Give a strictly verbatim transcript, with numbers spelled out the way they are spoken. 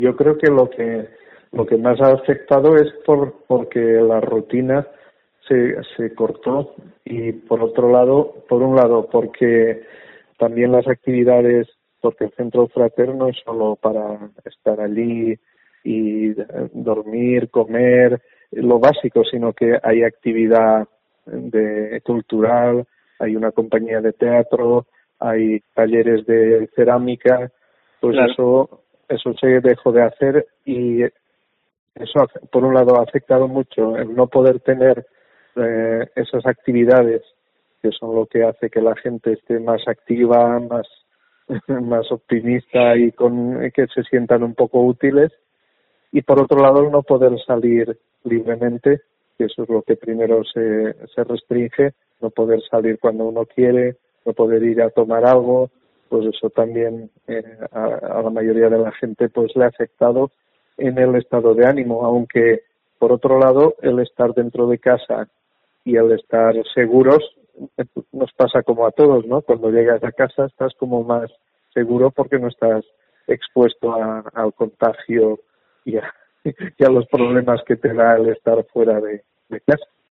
Yo creo que lo que lo que más ha afectado es por porque la rutina se se cortó y por otro lado, por un lado porque también las actividades, porque el centro fraterno es solo para estar allí y eh, dormir, comer, lo básico, sino que hay actividad de cultural, hay una compañía de teatro, hay talleres de cerámica, pues Claro. eso eso se dejó de hacer y eso por un lado ha afectado mucho el no poder tener eh, esas actividades que son lo que hace que la gente esté más activa, más más optimista y con que se sientan un poco útiles, y por otro lado el no poder salir libremente, que eso es lo que primero se, se restringe, no poder salir cuando uno quiere, no poder ir a tomar algo, pues eso también eh, a, a la mayoría de la gente pues le ha afectado en el estado de ánimo, aunque por otro lado el estar dentro de casa y el estar seguros eh, nos pasa como a todos, ¿no? Cuando llegas a casa estás como más seguro porque no estás expuesto a, al contagio y a, y a los problemas que te da el estar fuera de, de casa.